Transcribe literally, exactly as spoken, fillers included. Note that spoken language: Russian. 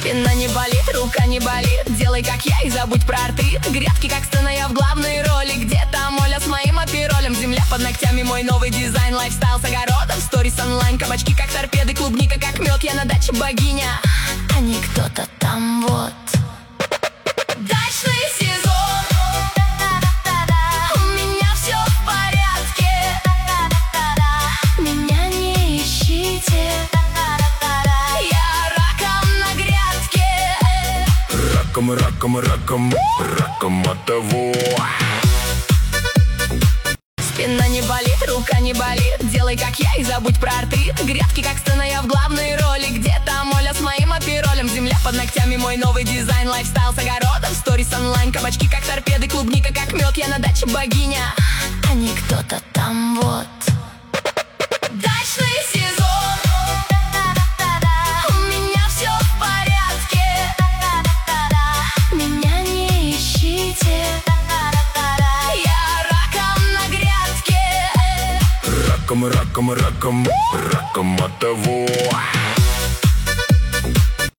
Спина не болит, рука не болит, делай как я и забудь про артрит. Грядки как сцена, я в главной роли, где там Оля с моим апиролем. Земля под ногтями, мой новый дизайн, лайфстайл с огородом, сторис онлайн. Кабачки как торпеды, клубника как мед, я на даче богиня, а не кто-то там вот. Дачный сезон, у меня все в порядке, меня не ищите, я раком на грядке. Раком, раком, раком, раком от того. Спина не болит, рука не болит, делай как я и забудь про артрит. Грядки как сцена, я в главной роли, где там Оля с моим апиролем. Земля под ногтями, мой новый дизайн, лайфстайл с огородом, сторис онлайн. Кабачки как торпеды, клубника как мед, я на даче богиня, а не кто-то там вот. Дачный сезон, у меня все в порядке, меня не ищите, я раком на грядке. Раком, раком, раком, раком от того.